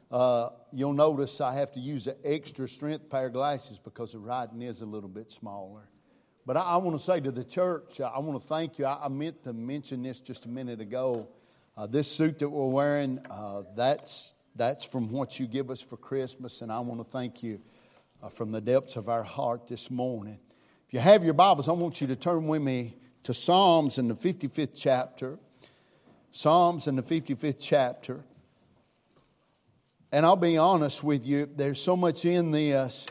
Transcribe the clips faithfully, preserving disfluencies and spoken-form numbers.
Uh, you'll notice I have to use an extra strength pair of glasses because the writing is a little bit smaller. But I, I want to say to the church, I want to thank you. I, I meant to mention this just a minute ago. Uh, this suit that we're wearing, uh, that's that's from what you give us for Christmas, and I want to thank you uh, from the depths of our heart this morning. If you have your Bibles, I want you to turn with me to Psalms in the fifty-fifth chapter. Psalms in the fifty-fifth chapter. And I'll be honest with you, there's so much in this.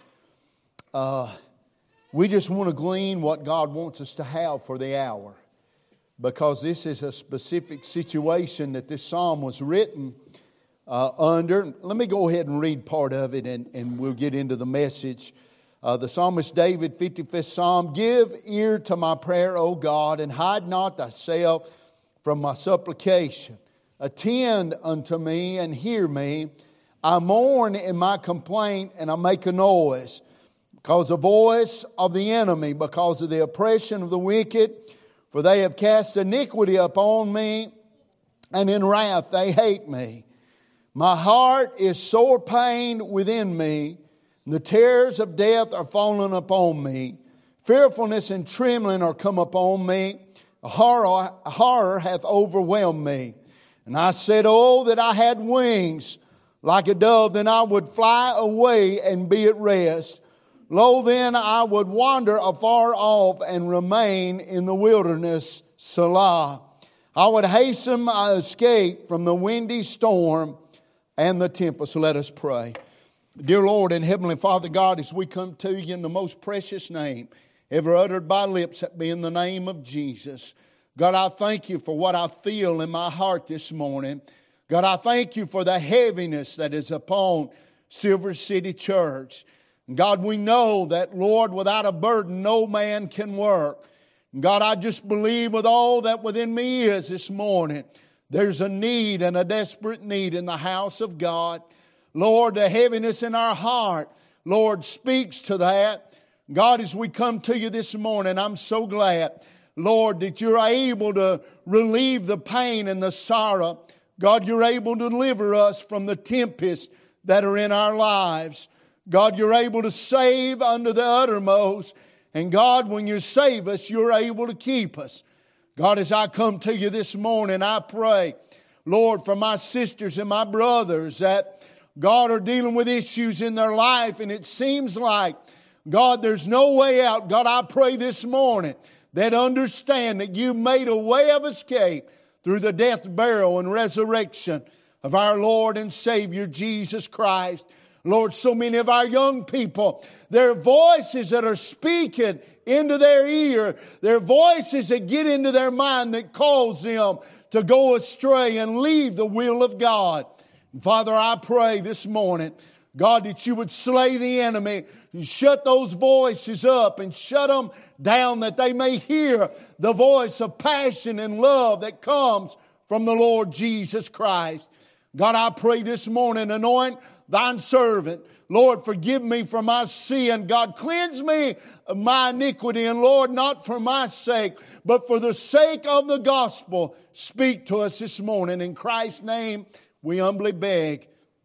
Uh, we just want to glean what God wants us to have for the hour. Because this is a specific situation that this psalm was written uh, under. Let me go ahead and read part of it and, and we'll get into the message. Uh, the psalmist David, fifty-fifth Psalm, "Give ear to my prayer, O God, and hide not thyself from my supplication. Attend unto me and hear me. I mourn in my complaint and I make a noise because of the voice of the enemy, because of the oppression of the wicked. For they have cast iniquity upon me, and in wrath they hate me. My heart is sore pained within me. The terrors of death are fallen upon me. Fearfulness and trembling are come upon me. Horror, horror hath overwhelmed me. And I said, oh, that I had wings like a dove, then I would fly away and be at rest. Lo, then I would wander afar off and remain in the wilderness, Selah. I would hasten my escape from the windy storm and the tempest." Let us pray. Dear Lord and Heavenly Father God, as we come to you in the most precious name ever uttered by lips, that be in the name of Jesus. God, I thank you for what I feel in my heart this morning. God, I thank you for the heaviness that is upon Silver City Church. God, we know that, Lord, without a burden, no man can work. God, I just believe with all that within me is this morning, there's a need and a desperate need in the house of God. Lord, the heaviness in our heart, Lord, speaks to that. God, as we come to you this morning, I'm so glad, Lord, that you're able to relieve the pain and the sorrow. God, you're able to deliver us from the tempests that are in our lives. God, you're able to save unto the uttermost. And God, when you save us, you're able to keep us. God, as I come to you this morning, I pray, Lord, for my sisters and my brothers that, God, are dealing with issues in their life. And it seems like, God, there's no way out. God, I pray this morning that understand that you made a way of escape through the death, burial, and resurrection of our Lord and Savior, Jesus Christ. Lord, so many of our young people, their voices that are speaking into their ear, their voices that get into their mind that cause them to go astray and leave the will of God. And Father, I pray this morning, God, that you would slay the enemy and shut those voices up and shut them down, that they may hear the voice of passion and love that comes from the Lord Jesus Christ. God, I pray this morning, anoint thine servant. Lord, forgive me for my sin. God, cleanse me of my iniquity. And Lord, not for my sake, but for the sake of the gospel, speak to us this morning. In Christ's name, we humbly beg.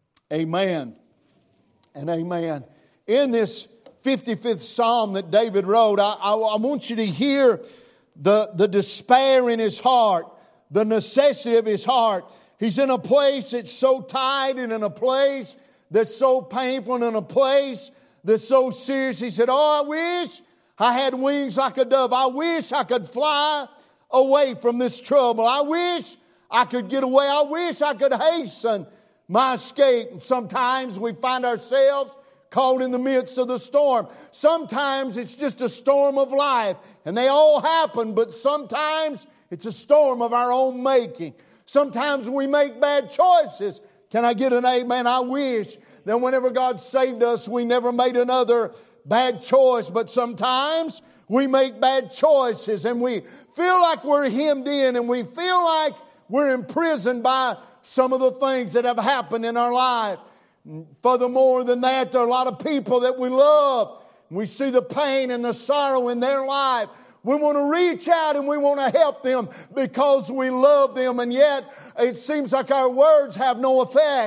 Amen and amen. In this fifty-fifth Psalm that David wrote, I, I, I want you to hear the, the despair in his heart, the necessity of his heart. He's in a place that's so tight and in a place that's so painful and in a place that's so serious. He said, oh, I wish I had wings like a dove. I wish I could fly away from this trouble. I wish I could get away. I wish I could hasten my escape. And sometimes we find ourselves caught in the midst of the storm. Sometimes it's just a storm of life, and they all happen, but sometimes it's a storm of our own making. Sometimes we make bad choices. Can I get an amen? I wish that whenever God saved us, we never made another bad choice. But sometimes we make bad choices and we feel like we're hemmed in and we feel like we're imprisoned by some of the things that have happened in our life. Furthermore than that, there are a lot of people that we love. We see the pain and the sorrow in their life. We want to reach out and we want to help them because we love them. And yet it seems like our words have no effect.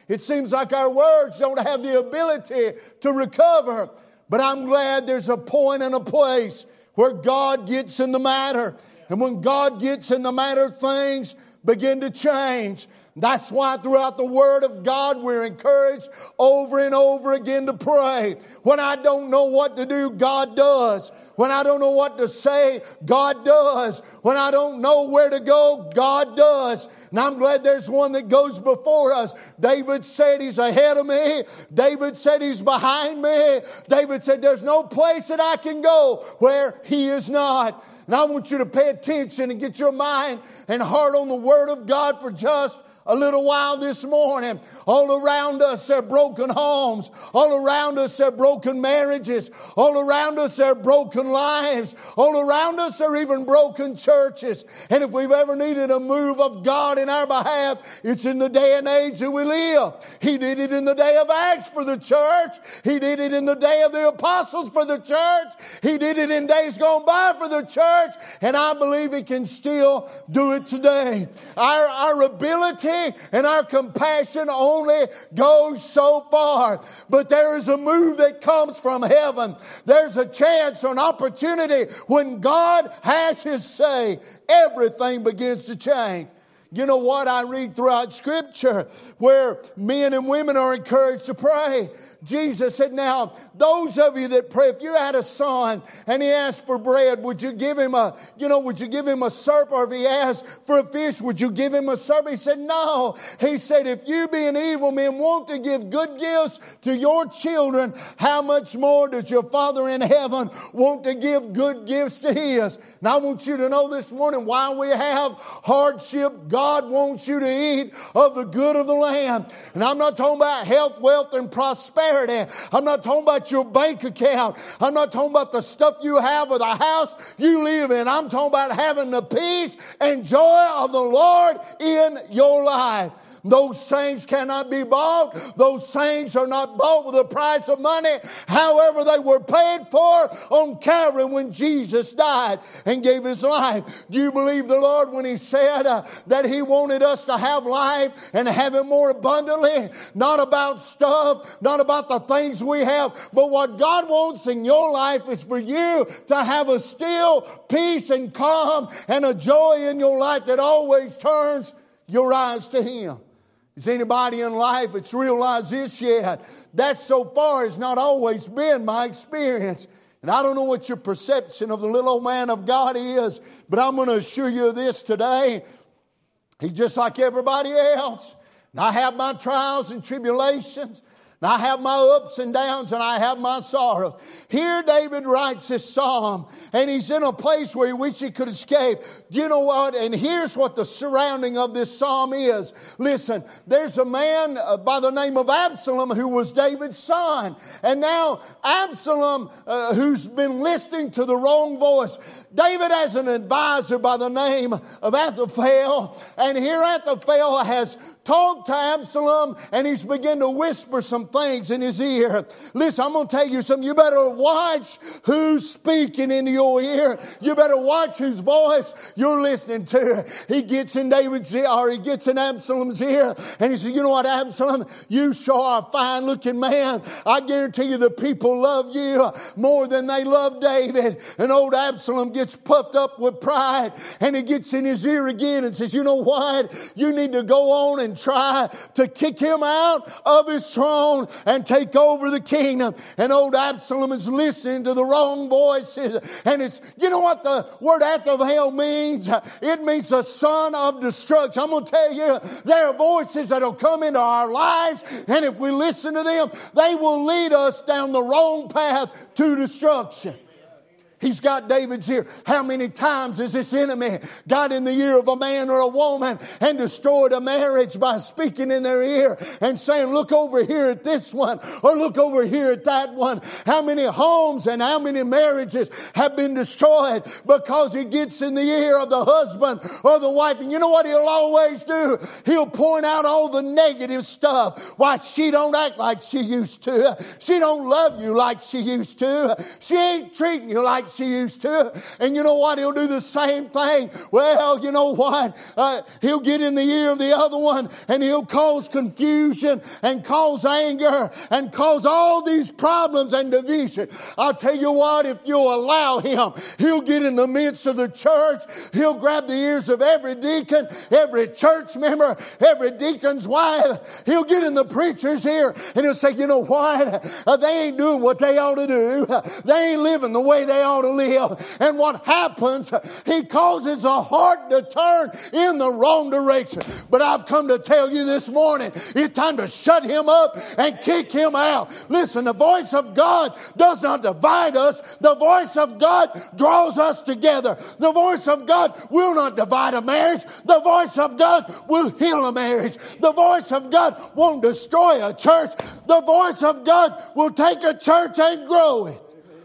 It seems like our words don't have the ability to recover. But I'm glad there's a point and a place where God gets in the matter. And when God gets in the matter, things begin to change. That's why throughout the Word of God we're encouraged over and over again to pray. When I don't know what to do, God does. When I don't know what to say, God does. When I don't know where to go, God does. And I'm glad there's one that goes before us. David said He's ahead of me. David said He's behind me. David said there's no place that I can go where He is not. And I want you to pay attention and get your mind and heart on the Word of God for just a little while this morning. All around us there are broken homes. All around us there are broken marriages. All around us there are broken lives. All around us there are even broken churches. And if we've ever needed a move of God in our behalf, it's in the day and age that we live. He did it in the day of Acts for the church. He did it in the day of the apostles for the church. He did it in days gone by for the church. And I believe He can still do it today. Our, our ability and our compassion only goes so far. But there is a move that comes from heaven. There's a chance or an opportunity when God has His say, everything begins to change. You know what? I read throughout Scripture where men and women are encouraged to pray. Jesus said, now, those of you that pray, if you had a son and he asked for bread, would you give him a, you know, would you give him a serpent? Or if he asked for a fish, would you give him a serpent? He said, no. He said, if you being evil men want to give good gifts to your children, how much more does your Father in heaven want to give good gifts to His? And I want you to know this morning, while we have hardship, God wants you to eat of the good of the land. And I'm not talking about health, wealth, and prosperity. I'm not talking about your bank account. I'm not talking about the stuff you have or the house you live in. I'm talking about having the peace and joy of the Lord in your life. Those things cannot be bought. Those things are not bought with the price of money. However, they were paid for on Calvary when Jesus died and gave His life. Do you believe the Lord when He said uh, that He wanted us to have life and have it more abundantly? Not about stuff, not about the things we have, but what God wants in your life is for you to have a still peace and calm and a joy in your life that always turns your eyes to Him. Is anybody in life that's realized this yet? That so far has not always been my experience. And I don't know what your perception of the little old man of God is, but I'm going to assure you of this today. He's just like everybody else. And I have my trials and tribulations. And I have my ups and downs and I have my sorrows. Here David writes this psalm and he's in a place where he wishes he could escape. Do you know what? And here's what the surrounding of this psalm is. Listen, there's a man by the name of Absalom who was David's son. And now Absalom, uh, who's been listening to the wrong voice. David has an advisor by the name of Ahithophel. And here Ahithophel has talked to Absalom and he's begun to whisper some things in his ear. Listen, I'm going to tell you something. You better watch who's speaking into your ear. You better watch whose voice you're listening to. He gets in David's ear, or he gets in Absalom's ear, and he says, you know what, Absalom? You sure are a fine looking man. I guarantee you the people love you more than they love David. And old Absalom gets puffed up with pride, and he gets in his ear again and says, you know what? You need to go on and try to kick him out of his throne and take over the kingdom. And old Absalom is listening to the wrong voices. And it's, you know what the word Ahithophel means? It means a son of destruction. I'm going to tell you, there are voices that will come into our lives, and if we listen to them, they will lead us down the wrong path to destruction. He's got David's ear. How many times has this enemy got in the ear of a man or a woman and destroyed a marriage by speaking in their ear and saying, look over here at this one or look over here at that one? How many homes and how many marriages have been destroyed because he gets in the ear of the husband or the wife? And you know what he'll always do? He'll point out all the negative stuff. Why, she don't act like she used to. She don't love you like she used to. She ain't treating you like like she used to. And you know what? He'll do the same thing. Well, you know what? Uh, he'll get in the ear of the other one and he'll cause confusion and cause anger and cause all these problems and division. I'll tell you what, if you'll allow him, he'll get in the midst of the church. He'll grab the ears of every deacon, every church member, every deacon's wife. He'll get in the preacher's ear and he'll say, you know what? Uh, they ain't doing what they ought to do. They ain't living the way they ought to live. And what happens, he causes a heart to turn in the wrong direction. But I've come to tell you this morning, it's time to shut him up and kick him out. Listen, the voice of God does not divide us. The voice of God draws us together. The voice of God will not divide a marriage. The voice of God will heal a marriage. The voice of God won't destroy a church. The voice of God will take a church and grow it.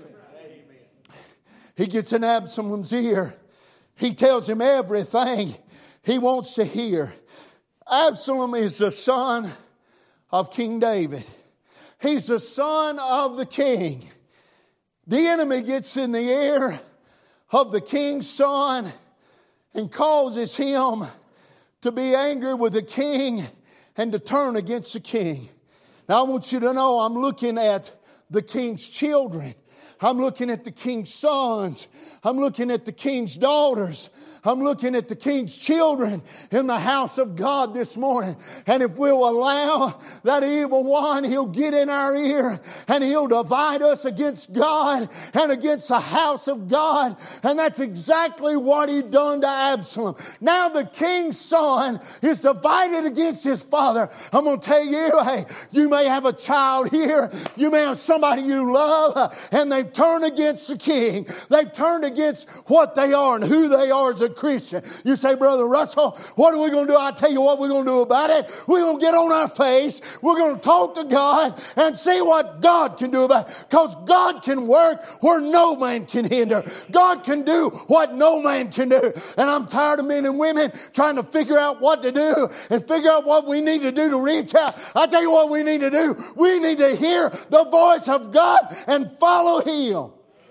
He gets in Absalom's ear. He tells him everything he wants to hear. Absalom is the son of King David. He's the son of the king. The enemy gets in the ear of the king's son and causes him to be angry with the king and to turn against the king. Now I want you to know I'm looking at the king's children. I'm looking at the king's sons. I'm looking at the king's daughters. I'm looking at the king's children in the house of God this morning. And if we'll allow that evil one, he'll get in our ear and he'll divide us against God and against the house of God. And that's exactly what he done to Absalom. Now the king's son is divided against his father. I'm going to tell you, hey, you may have a child here. You may have somebody you love, and they've turned against the king. They've turned against what they are and who they are as a Christian. You say, Brother Russell, what are we going to do? I'll tell you what we're going to do about it. We're going to get on our face. We're going to talk to God and see what God can do about it. Because God can work where no man can hinder. God can do what no man can do. And I'm tired of men and women trying to figure out what to do and figure out what we need to do to reach out. I'll tell you what we need to do. We need to hear the voice of God and follow him.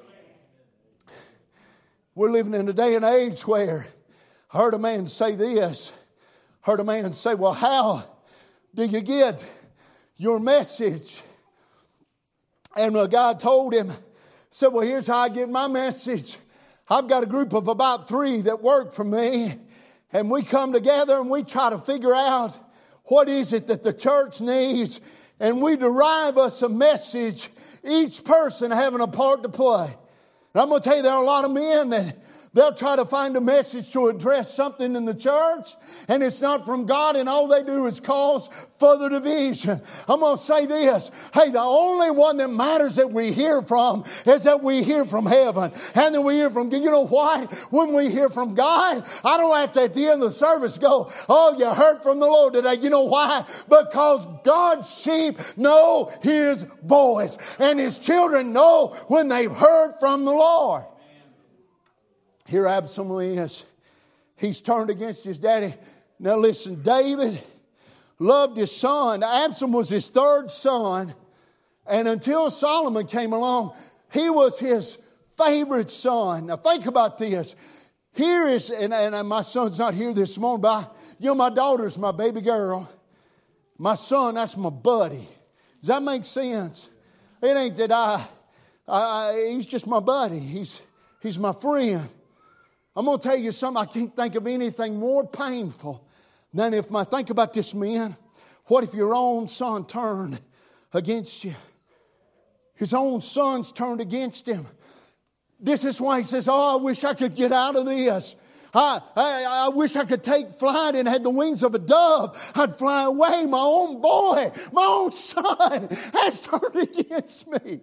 We're living in a day and age where I heard a man say this. Heard a man say, well, how do you get your message? And a guy told him, said, well, here's how I get my message. I've got a group of about three that work for me. And we come together and we try to figure out what is it that the church needs. And we derive us a message, each person having a part to play. And I'm going to tell you, there are a lot of men that they'll try to find a message to address something in the church, and it's not from God, and all they do is cause further division. I'm going to say this. Hey, the only one that matters that we hear from is that we hear from heaven, and that we hear from God. You know what? When we hear from God, I don't have to at the end of the service go, oh, you heard from the Lord today. You know why? Because God's sheep know his voice, and his children know when they've heard from the Lord. Here Absalom is. He's turned against his daddy. Now listen, David loved his son. Absalom was his third son. And until Solomon came along, he was his favorite son. Now think about this. Here is, and, and my son's not here this morning, but I, you know, my daughter's my baby girl. My son, that's my buddy. Does that make sense? It ain't that I, I, I he's just my buddy. He's, he's my friend. I'm going to tell you something. I can't think of anything more painful than if my, think about this, men. What if your own son turned against you? His own son's turned against him. This is why he says, oh, I wish I could get out of this. I, I, I wish I could take flight and had the wings of a dove. I'd fly away. My own boy, my own son has turned against me.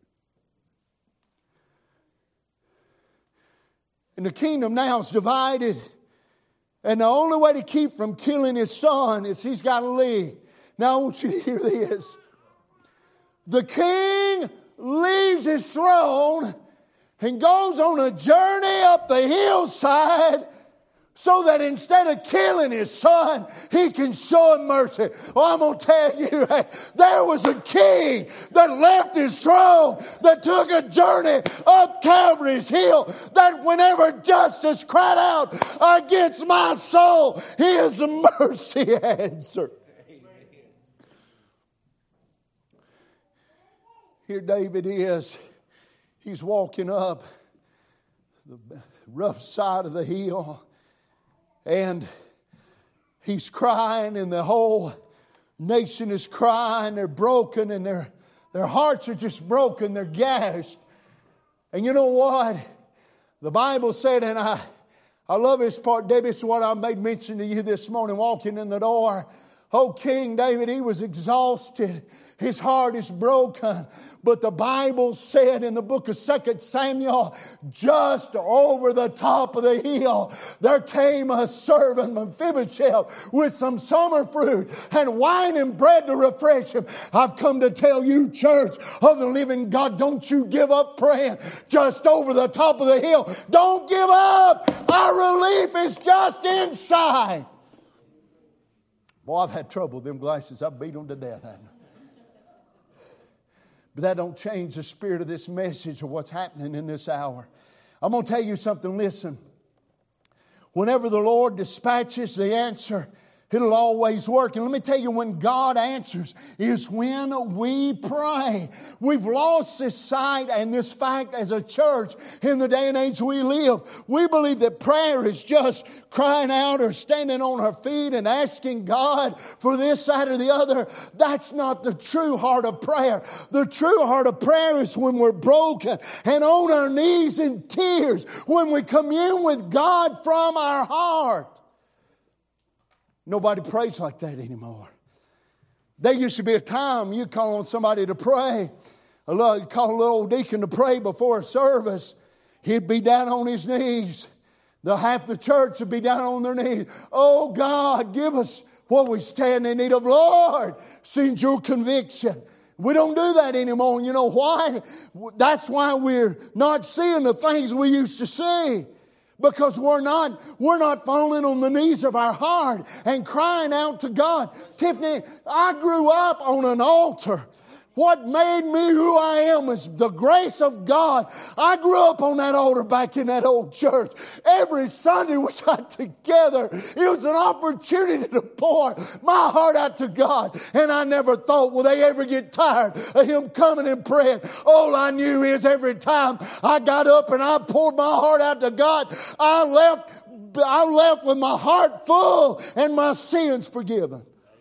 And the kingdom now is divided. And the only way to keep from killing his son is he's got to leave. Now I want you to hear this. The king leaves his throne and goes on a journey up the hillside so that instead of killing his son, he can show him mercy. Well, I'm going to tell you, hey, there was a king that left his throne, that took a journey up Calvary's hill, that whenever justice cried out against my soul, his mercy answered. Here David is. He's walking up the rough side of the hill. And he's crying, and the whole nation is crying. They're broken, and their, their hearts are just broken. They're gashed. And you know what? The Bible said, and I, I love this part, David, it's what I made mention to you this morning, walking in the door. Oh, King David, he was exhausted. His heart is broken. But the Bible said in the book of Second Samuel, just over the top of the hill, there came a servant, Mephibosheth, with some summer fruit and wine and bread to refresh him. I've come to tell you, church of the living God, don't you give up praying just over the top of the hill. Don't give up. Our relief is just inside. Boy, I've had trouble with them glasses. I beat them to death, haven't I? But that don't change the spirit of this message or what's happening in this hour. I'm going to tell you something. Listen. Whenever the Lord dispatches the answer, it'll always work. And let me tell you, when God answers is when we pray. We've lost this sight and this fact as a church in the day and age we live. We believe that prayer is just crying out or standing on our feet and asking God for this, that, or the other. That's not the true heart of prayer. The true heart of prayer is when we're broken and on our knees in tears, when we commune with God from our heart. Nobody prays like that anymore. There used to be a time you'd call on somebody to pray. You'd call a little old deacon to pray before a service. He'd be down on his knees. The half the church would be down on their knees. Oh God, give us what we stand in need of. Lord, send your conviction. We don't do that anymore. And you know why? That's why we're not seeing the things we used to see. Because we're not, we're not falling on the knees of our heart and crying out to God. Tiffany, I grew up on an altar. What made me who I am is the grace of God. I grew up on that altar back in that old church. Every Sunday we got together. It was an opportunity to pour my heart out to God. And I never thought, will they ever get tired of Him coming and praying? All I knew is every time I got up and I poured my heart out to God, I left, I left with my heart full and my sins forgiven.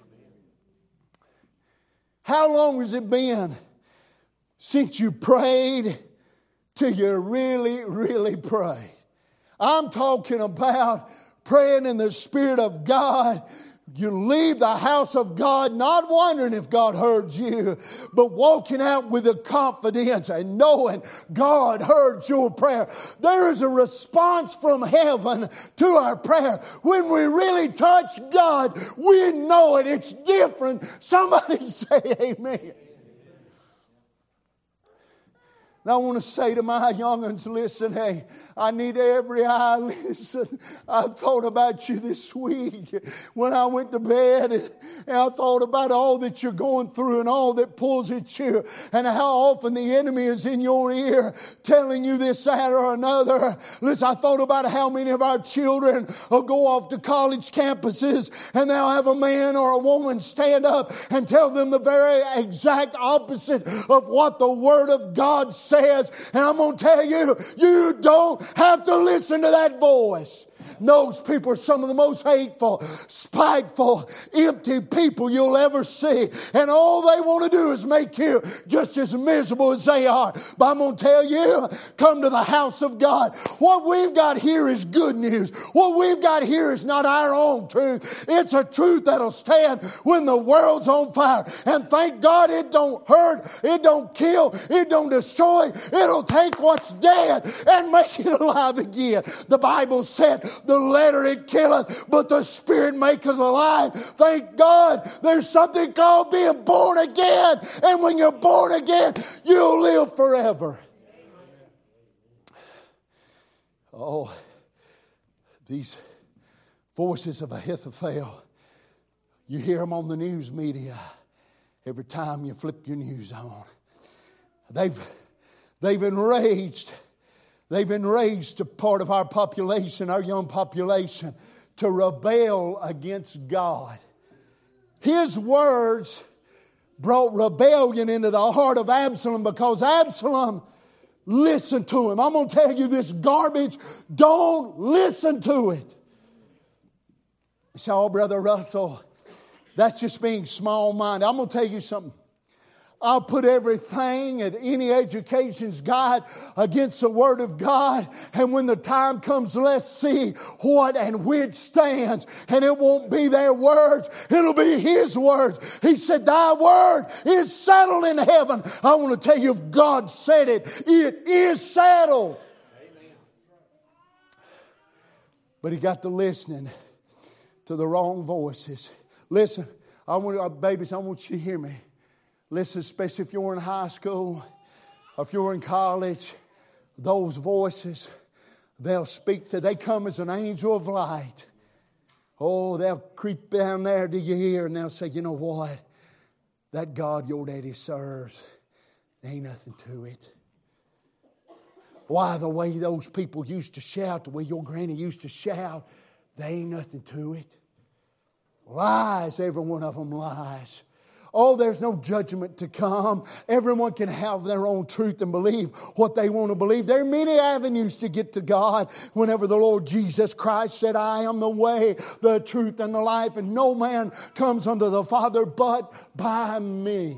How long has it been since you prayed till you really, really prayed? I'm talking about praying in the Spirit of God. You leave the house of God not wondering if God heard you, but walking out with the confidence and knowing God heard your prayer. There is a response from heaven to our prayer. When we really touch God, we know it. It's different. Somebody say amen. Now I want to say to my young'uns, listen, hey, I need every eye listen. I thought about you this week when I went to bed, and, and I thought about all that you're going through and all that pulls at you, and how often the enemy is in your ear telling you this, that, or another. Listen, I thought about how many of our children will go off to college campuses and they'll have a man or a woman stand up and tell them the very exact opposite of what the Word of God says. Says, and I'm going to tell you, you don't have to listen to that voice. Those people are some of the most hateful, spiteful, empty people you'll ever see. And all they want to do is make you just as miserable as they are. But I'm going to tell you, come to the house of God. What we've got here is good news. What we've got here is not our own truth. It's a truth that'll stand when the world's on fire. And thank God it don't hurt, it don't kill, it don't destroy. It'll take what's dead and make it alive again. The Bible said, the letter it killeth, but the Spirit maketh alive. Thank God there's something called being born again. And when you're born again, you'll live forever. Oh, these Voices of Ahithophel. You hear them on the news media every time you flip your news on. They've, they've enraged, they've enraged a part of our population, our young population, to rebel against God. His words brought rebellion into the heart of Absalom because Absalom listened to him. I'm going to tell you this garbage, don't listen to it. You say, oh, Brother Russell, that's just being small-minded. I'm going to tell you something. I'll put everything at any education's guide against the Word of God. And when the time comes, let's see what and which stands. And it won't be their words. It'll be His words. He said, thy word is settled in heaven. I want to tell you, if God said it, it is settled. Amen. But he got to listening to the wrong voices. Listen, I want babies, I want you to hear me. Listen, especially if you're in high school, or if you're in college, those voices, they'll speak to, they come as an angel of light. Oh, they'll creep down there to your ear and they'll say, you know what? That God your daddy serves, there ain't nothing to it. Why, the way those people used to shout, the way your granny used to shout, there ain't nothing to it. Lies, every one of them lies. Oh, there's no judgment to come. Everyone can have their own truth and believe what they want to believe. There are many avenues to get to God. Whenever the Lord Jesus Christ said, I am the way, the truth, and the life, and no man comes unto the Father but by me.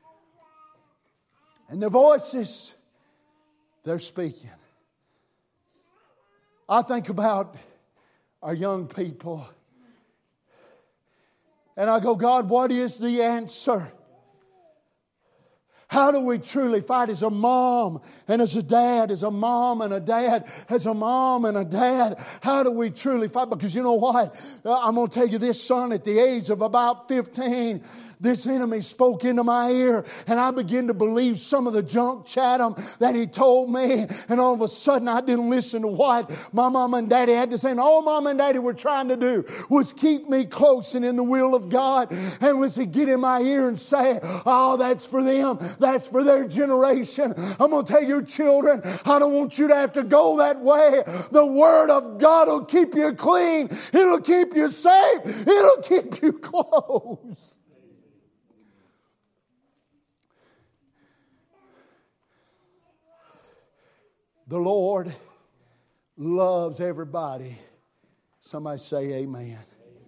And the voices, they're speaking. I think about our young people. And I go, God, what is the answer? How do we truly fight as a mom and as a dad, as a mom and a dad, as a mom and a dad? How do we truly fight? Because you know what? I'm going to tell you this, son, at the age of about fifteen, this enemy spoke into my ear and I began to believe some of the junk chatham that he told me. And all of a sudden I didn't listen to what my mom and daddy had to say. And all mom and daddy were trying to do was keep me close and in the will of God. And listen, get in my ear and say, oh, that's for them. That's for their generation. I'm going to tell your children, I don't want you to have to go that way. The Word of God will keep you clean. It'll keep you safe. It'll keep you close. The Lord loves everybody. Somebody say amen. Amen.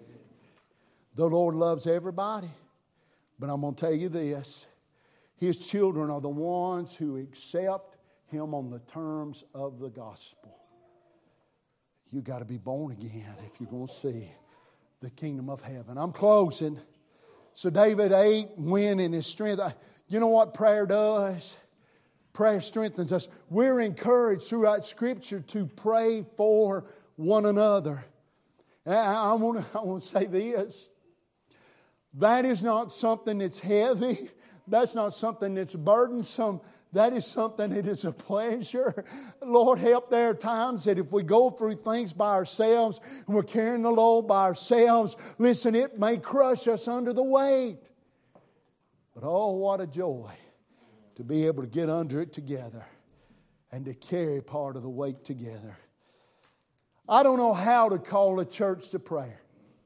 The Lord loves everybody. But I'm going to tell you this. His children are the ones who accept Him on the terms of the gospel. You got to be born again if you're going to see the kingdom of heaven. I'm closing. So David ate, went in his strength. You know what prayer does? Prayer strengthens us. We're encouraged throughout Scripture to pray for one another. And I, I want to I want to say this. That is not something that's heavy. That's not something that's burdensome. That is something that is a pleasure. Lord, help, there are times that if we go through things by ourselves and we're carrying the load by ourselves, listen, it may crush us under the weight. But oh, what a joy to be able to get under it together and to carry part of the weight together. I don't know how to call a church to prayer.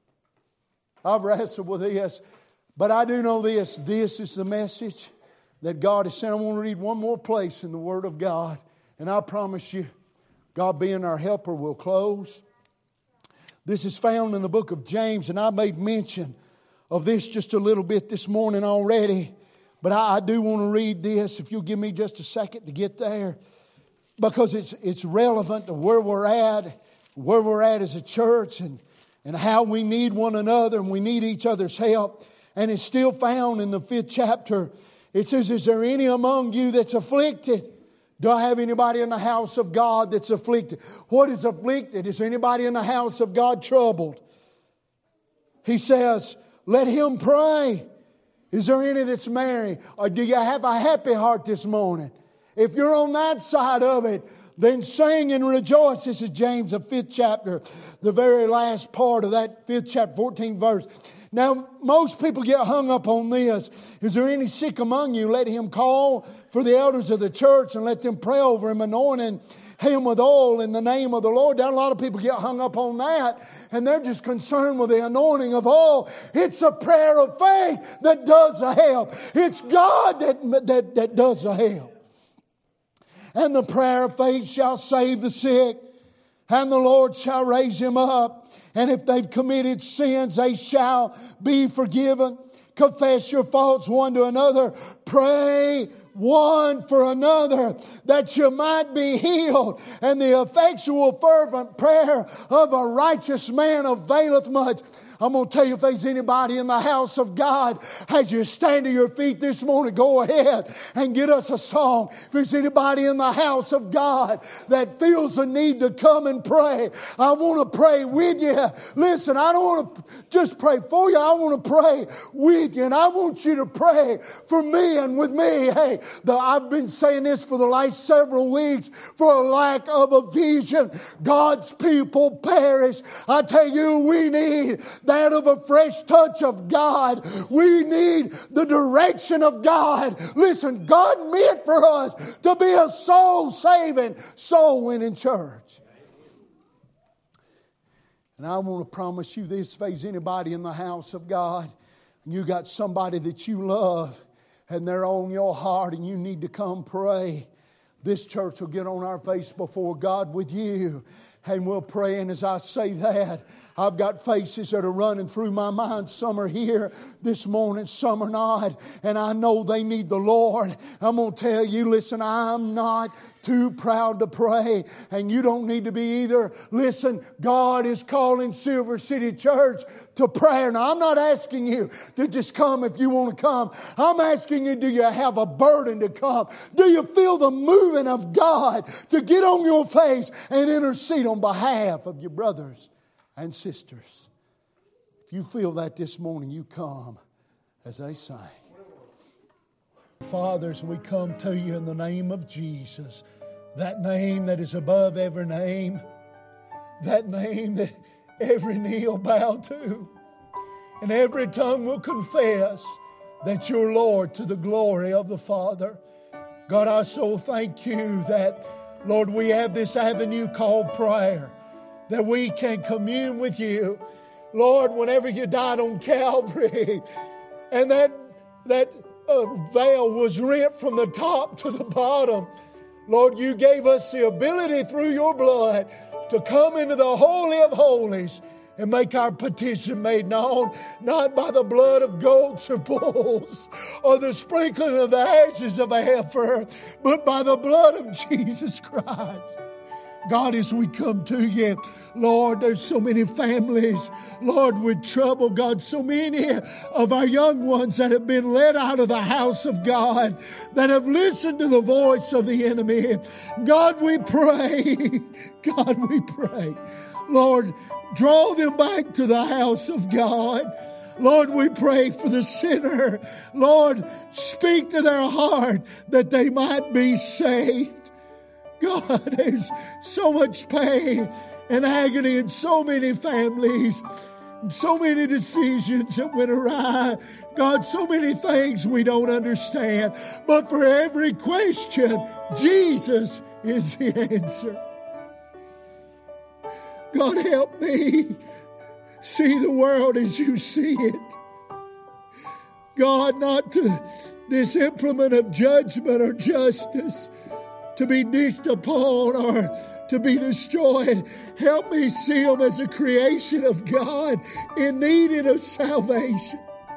I've wrestled with this, but I do know this. This is the message that God has sent. I want to read one more place in the Word of God, and I promise you, God being our helper, will close. This is found in the book of James, and I made mention of this just a little bit this morning already. But I, I do want to read this, if you'll give me just a second to get there, because it's it's relevant to where we're at, where we're at as a church, and, and how we need one another and we need each other's help. And it's still found in the fifth chapter. It says, is there any among you that's afflicted? Do I have anybody in the house of God that's afflicted? What is afflicted? Is there anybody in the house of God troubled? He says, let him pray. Is there any that's merry? Or do you have a happy heart this morning? If you're on that side of it, then sing and rejoice. This is James, the fifth chapter, the very last part of that fifth chapter, fourteenth verse. Now, most people get hung up on this. Is there any sick among you? Let him call for the elders of the church and let them pray over him, anointing him with oil in the name of the Lord. Now, a lot of people get hung up on that, and they're just concerned with the anointing of oil. It's a prayer of faith that does the help. It's God that, that, that does the help. And the prayer of faith shall save the sick, and the Lord shall raise him up. And if they've committed sins, they shall be forgiven. Confess your faults one to another. Pray one for another, that you might be healed. And the effectual fervent prayer of a righteous man availeth much. I'm going to tell you, if there's anybody in the house of God, as you stand to your feet this morning, go ahead and get us a song. If there's anybody in the house of God that feels the need to come and pray, I want to pray with you. Listen, I don't want to just pray for you. I want to pray with you. And I want you to pray for me and with me. Hey, the, I've been saying this for the last several weeks. For a lack of a vision, God's people perish. I tell you, we need that of a fresh touch of God. We need the direction of God. Listen, God meant for us to be a soul-saving, soul-winning church. And I want to promise you this, if there's anybody in the house of God, and you got somebody that you love, and they're on your heart, and you need to come pray, this church will get on our face before God with you. And we'll pray. And as I say that, I've got faces that are running through my mind. Some are here this morning, some are not. And I know they need the Lord. I'm going to tell you, listen, I'm not too proud to pray. And you don't need to be either. Listen, God is calling Silver City Church to prayer. Now, I'm not asking you to just come if you want to come. I'm asking you, do you have a burden to come? Do you feel the moving of God to get on your face and intercede on behalf of your brothers and sisters? If you feel that this morning, you come as they sing. Fathers, we come to you in the name of Jesus, that name that is above every name, that name that every knee will bow to, and every tongue will confess that you're Lord, to the glory of the Father. God, I so thank you that, Lord, we have this avenue called prayer, that we can commune with you. Lord, whenever you died on Calvary, and that, that uh, veil was rent from the top to the bottom, Lord, you gave us the ability through your blood to come into the Holy of Holies and make our petition made known, not by the blood of goats or bulls or the sprinkling of the ashes of a heifer, but by the blood of Jesus Christ. God, as we come to you, Lord, there's so many families, Lord, with trouble. God, so many of our young ones that have been led out of the house of God, that have listened to the voice of the enemy. God, we pray. God, we pray. Lord, draw them back to the house of God. Lord, we pray for the sinner. Lord, speak to their heart that they might be saved. God, there's so much pain and agony in so many families, so many decisions that went awry. God, so many things we don't understand. But for every question, Jesus is the answer. God, help me see the world as you see it. God, not to this implement of judgment or justice to be dished upon or to be destroyed. Help me see them as a creation of God in need of salvation.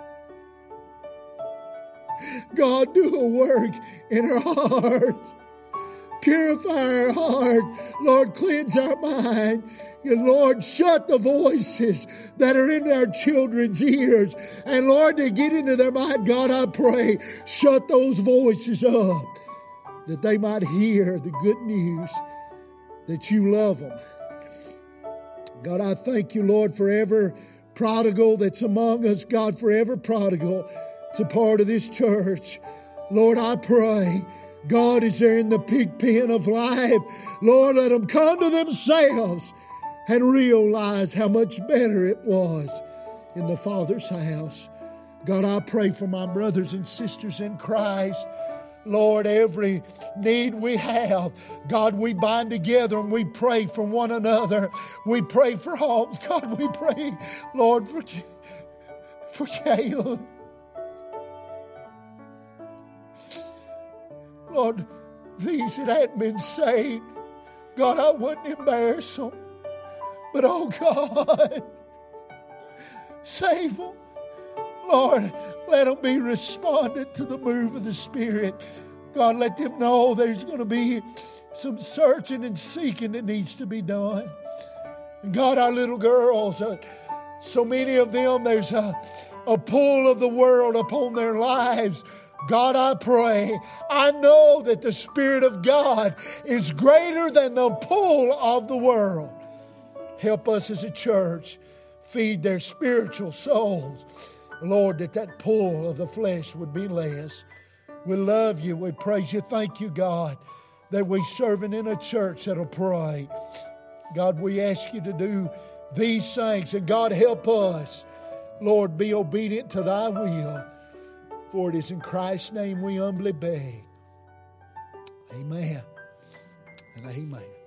God, do a work in our hearts. Purify our heart. Lord, cleanse our mind. And Lord, shut the voices that are in our children's ears. And Lord, to get into their mind, God, I pray, shut those voices up, that they might hear the good news that you love them. God, I thank you, Lord, for every prodigal that's among us. God, for every prodigal that's a part of this church. Lord, I pray, God, is there in the pig pen of life, Lord, let them come to themselves and realize how much better it was in the Father's house. God, I pray for my brothers and sisters in Christ. Lord, every need we have, God, we bind together and we pray for one another. We pray for homes. God, we pray, Lord, for, for Caleb. Lord, these that hadn't been saved, God, I wouldn't embarrass them. But oh God, save them. Lord, let them be respondent to the move of the Spirit. God, let them know there's going to be some searching and seeking that needs to be done. And God, our little girls, uh, so many of them, there's a, a pull of the world upon their lives. God, I pray, I know that the Spirit of God is greater than the pull of the world. Help us as a church feed their spiritual souls. Lord, that that pull of the flesh would be less. We love you. We praise you. Thank you, God, that we're serving in a church that'll pray. God, we ask you to do these things. And God, help us, Lord, be obedient to thy will. For it is in Christ's name we humbly beg. Amen and amen.